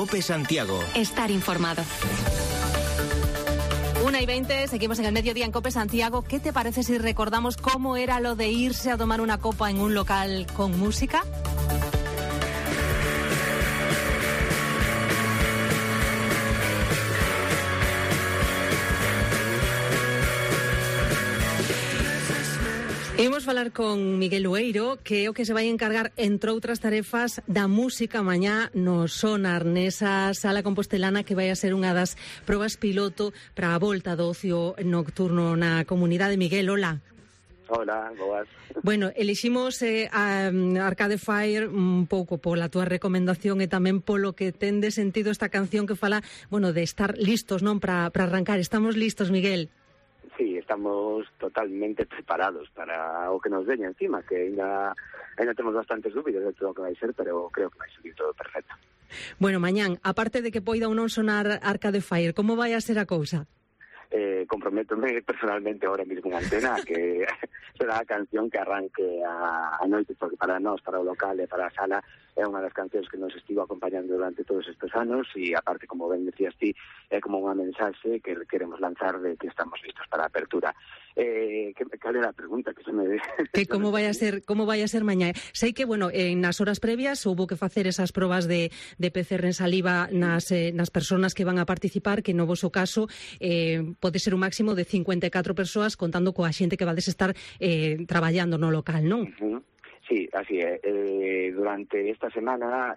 COPE Santiago. Estar informado. 1:20, seguimos en el mediodía en COPE Santiago. ¿Qué te parece si recordamos cómo era lo de irse a tomar una copa en un local con música? Imos falar con Miguel Lueiro, que é o que se vai encargar, entre outras tarefas, da música mañá no Sonar, nesa sala compostelana que vai a ser unha das probas piloto para a volta do ocio nocturno na comunidade. Miguel, hola. Hola, boas. Bueno, eliximos a Arcade Fire un pouco pola túa recomendación e tamén polo que ten de sentido esta canción que fala, bueno, de estar listos, non, para arrancar. Estamos listos, Miguel? Sí, estamos totalmente preparados para o que nos veña encima, que ainda temos bastantes dúbidas de todo o que vai ser, pero creo que vai salir todo perfecto. Bueno, mañán, aparte de que poida ou non sonar Arcade Fire, como vai a ser a cousa? Comprométome personalmente ahora mismo en antena que será a canción que arranque a noite, porque para nós, para o local e para a sala, é unha das cancións que nos estivo acompañando durante todos estes anos e aparte, como ben decías ti, é como unha mensaxe que queremos lanzar de que estamos listos para a apertura. Cal era a pregunta que se me... Que como vai a ser mañá? Sei que, bueno, nas horas previas houbo que facer esas probas de PCR en saliva nas persoas que van a participar, que no voso caso pode ser un máximo de 54 persoas, contando coa xente que vades estar traballando no local, non? Sí, así é. Durante esta semana,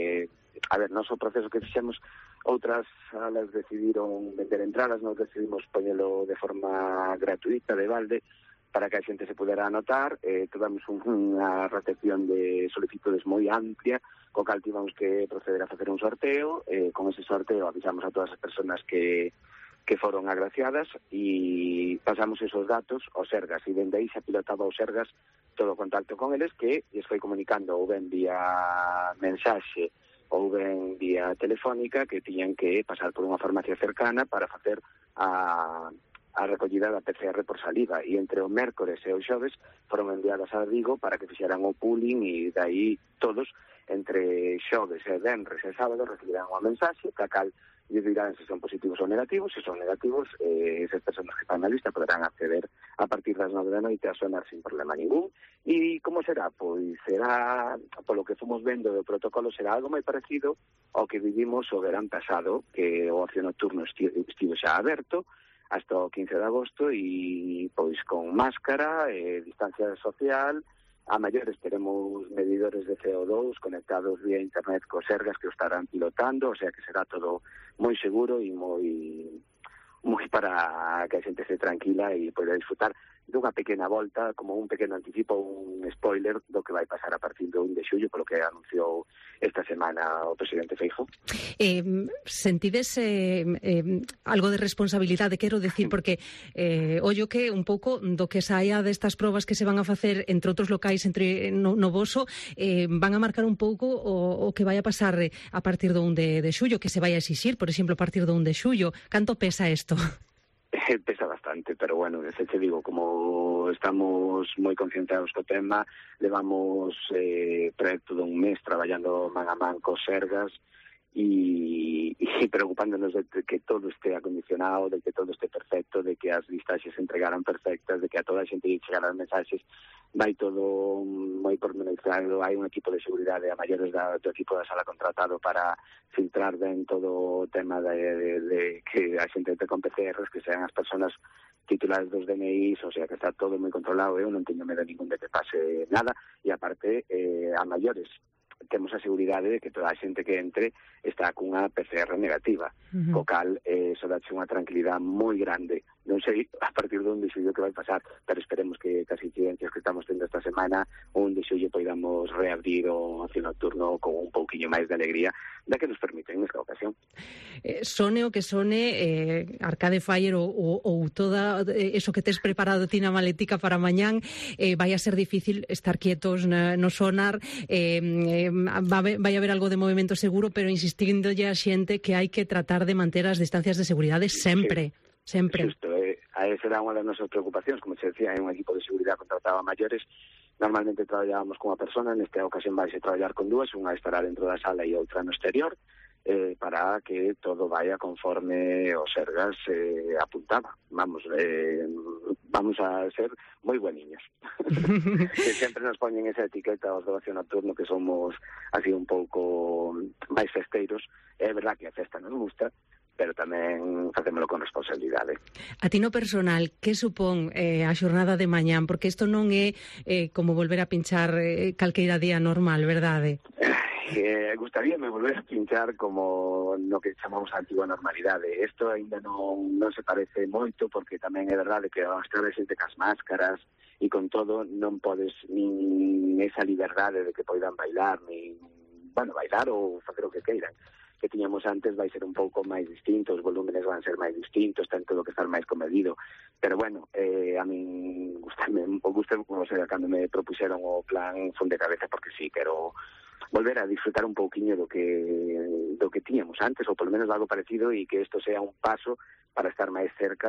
nós o proceso que fixemos, outras salas decidiron vender entradas, nós decidimos poñelo de forma gratuita, de balde, para que a xente se pudera anotar. Tivemos unha recepción de solicitudes moi amplia, co cal tivemos que proceder a facer un sorteo. Con ese sorteo avisamos a todas as persoas que foron agraciadas e pasamos esos datos aos Sergas, e dende aí se pilotaba aos Sergas todo o contacto con eles, que lles foi comunicando ou ben vía mensaxe ou ben vía telefónica que tiñan que pasar por unha farmacia cercana para facer a recollida da PCR por saliva, e entre o mércores e o xoves foron enviadas a Vigo para que fixeran o pooling, e dai todos entre xoves e venres e sábado recibirán unha mensaxe ca cal e dirán se son positivos ou negativos. Se son negativos, esas persoas que están na lista poderán acceder a partir das 9 da noite a Sonar sin problema ningún. E como será? Pois será, polo que fomos vendo do protocolo, será algo moi parecido ao que vivimos o verán pasado, que o ocio nocturno estivo xa aberto hasta o 15 de agosto, e pois con máscara, distancia social. A maiores teremos medidores de CO2 conectados vía internet cos Sergas que o estarán pilotando, o sea que será todo moi seguro e moi para que a xente se tranquila e poida disfrutar dunha pequena volta, como un pequeno anticipo, un spoiler do que vai pasar a partir do 1 de xullo, polo que anunciou esta semana o presidente Feijóo. Sentides algo de responsabilidade, quero decir, porque ollo que un pouco do que saia destas probas que se van a facer entre outros locais no voso, van a marcar un pouco o que vai a pasar a partir do 1 de xullo, que se vai a exixir, por exemplo, a partir do 1 de xullo. Canto pesa isto? Pesa bastante, pero bueno, se te digo, como estamos moi concienciados co tema, levamos proyecto de un mes traballando man a man cos Sergas e preocupándonos de que todo este acondicionado, de que todo este perfecto, de que as listaxes se entregaran perfectas, de que a toda a xente lle chegaran mensaxes. Vai todo moi pormenorizado, hai un equipo de seguridade a maiores do equipo da sala contratado para filtrar ben todo o tema de que a xente entre con PCRs, que sean as persoas titulares dos DNIs, o sea que está todo moi controlado. Eu non teño medo ningún de que pase nada, e aparte a maiores temos a seguridade de que toda a xente que entre está cunha PCR negativa, co cal eso dache unha tranquilidade moi grande. Non sei a partir de 1 de xullo que vai pasar, pero esperemos que as incidencias que estamos tendo esta semana, o 1 de xullo poidamos reabrir o ocio nocturno con un pouquiño máis de alegría da que nos permiten nesta ocasión. Sone o que sone, Arcade Fire ou toda eso que tes preparado ti na maletica para mañán, vai a ser difícil estar quietos no Sonar. Vai haber algo de movimento seguro, pero insistindolle a xente que hai que tratar de manter as distancias de seguridade sempre. Sí. Sempre. Justo, esa era unha das nosas preocupacións. Como se decía, hai un equipo de seguridade contratado a maiores. Normalmente traballábamos con unha persona, nesta ocasión vai a traballar con dúas, unha estará dentro da sala e outra no exterior, para que todo vaya conforme o Sergas apuntaba. Vamos a ser moi bueniños. Que sempre nos poñen esa etiqueta aos do ocio nocturno, que somos así un pouco máis festeiros. É verdad que a festa nos gusta, pero tamén facémolo con responsabilidade. A ti no personal, que supón a xornada de mañán? Porque isto non é como volver a pinchar calqueira día normal, verdade? Gustaríame volver a pinchar como no que chamamos a antigua normalidade. Isto ainda non se parece moito, porque tamén é verdade que ao estar a xente cas máscaras e con todo non podes nin esa liberdade de que poidan bailar, bailar ou facer o que queiran. Que tiñamos antes vai ser un pouco máis distinto, os volúmenes van ser máis distintos, ten todo que estar máis comedido, pero bueno, a min gustame como sea, cando me propuxeron o plan fun de cabeza, porque sí, quero volver a disfrutar un pouquiño do que tiñamos antes, ou polo menos algo parecido, e que isto sea un paso para estar máis cerca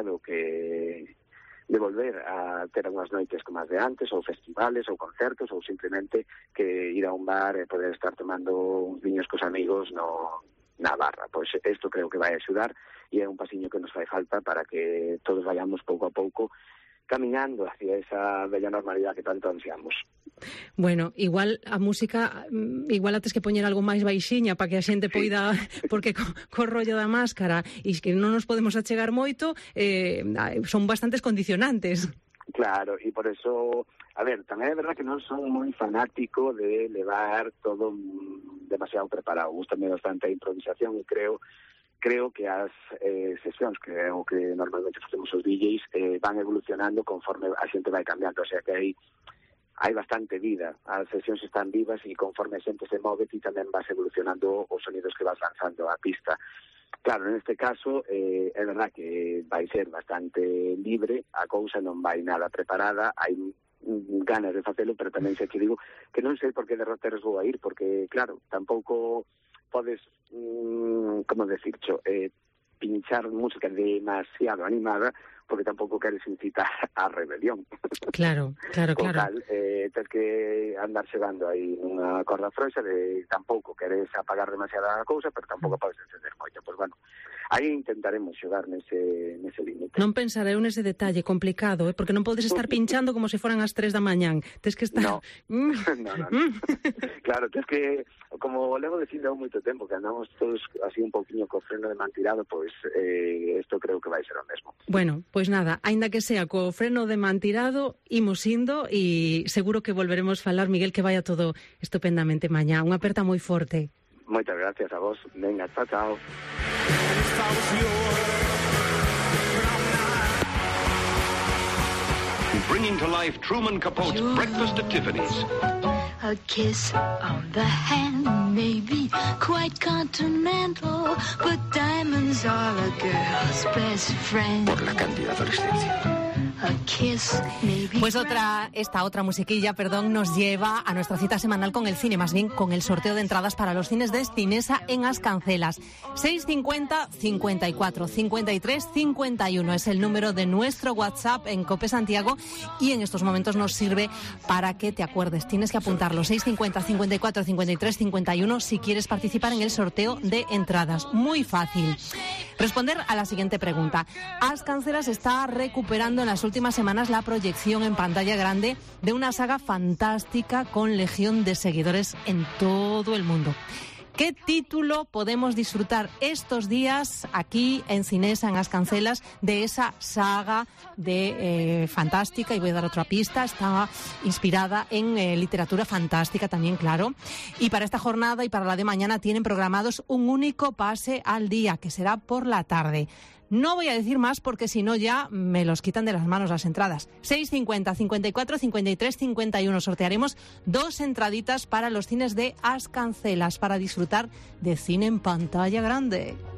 de volver a ter unhas noites como as de antes, ou festivales, ou concertos, ou simplemente que ir a un bar e poder estar tomando uns viños cos amigos na barra. Pois isto creo que vai axudar, e é un pasiño que nos fai falta para que todos vayamos pouco a pouco camiñando hacia esa bella normalidade que tanto ansiamos. Bueno, igual a música, igual a tes que poñer algo máis baixiña para que a xente poida, porque co rollo da máscara e que non nos podemos achegar moito, son bastantes condicionantes. Claro, e por eso, a ver, tamén é verdad que non son moi fanático de levar todo demasiado preparado. Gústame bastante a improvisación e creo que as sesións, que é o que normalmente facemos os DJs, van evolucionando conforme a xente vai cambiando, o sea que hai bastante vida, as sesións están vivas e conforme a xente se move ti tamén vas evolucionando os sonidos que vas lanzando á pista. Claro, neste caso é verdad que vai ser bastante libre, a cousa non vai nada preparada, hai ganas de facelo, pero tamén se te digo que non sei por que derroteros vou a ir, porque claro, tampouco podes, como decircho, pinchar música demasiado animada, porque tampouco queres incitar a rebelión. Claro. Con tal, tens que andar xogando aí unha corda frouxa de tampouco queres apagar demasiada cousa, pero tampouco podes encender moito. Pois bueno, aí intentaremos xogar nese límite. Non pensarei nese detalle complicado, porque non podes estar pinchando como se foran as 3 da mañán. Tens que estar... No. Claro, tens que, como levo dicindo moito tempo, que andamos todos así un pouquiño co freno de man tirado, pois isto creo que vai ser o mesmo. Bueno, pois nada, aínda que sea co freno de man tirado, imos indo e seguro que volveremos falar, Miguel, que vaya todo estupendamente mañá. Unha aperta moi forte. Moitas gracias a vos. Venga, chao. Bringing to life Truman Capote's Breakfast at Tiffany's. A kiss on the hand may be quite continental, but diamonds are a girl's best friend. Por la cándida adolescencia. Pues esta otra musiquilla, nos lleva a nuestra cita semanal con el cine, más bien con el sorteo de entradas para los cines de Cinesa en Ascancelas. 650 54 53 51 es el número de nuestro WhatsApp en COPE Santiago y en estos momentos nos sirve para que te acuerdes. Tienes que apuntarlo, 650 54 53 51 si quieres participar en el sorteo de entradas. Muy fácil. Responder a la siguiente pregunta. Ascancelas está recuperando en las últimas semanas la proyección en pantalla grande de una saga fantástica con legión de seguidores en todo el mundo. ¿Qué título podemos disfrutar estos días aquí en Cinesa, en Ascancelas, de esa saga de fantástica? Y voy a dar otra pista, está inspirada en literatura fantástica también, claro. Y para esta jornada y para la de mañana tienen programados un único pase al día, que será por la tarde. No voy a decir más porque si no ya me los quitan de las manos las entradas. 650 54 53 51. Sortearemos 2 entraditas para los cines de Ascancelas para disfrutar de cine en pantalla grande.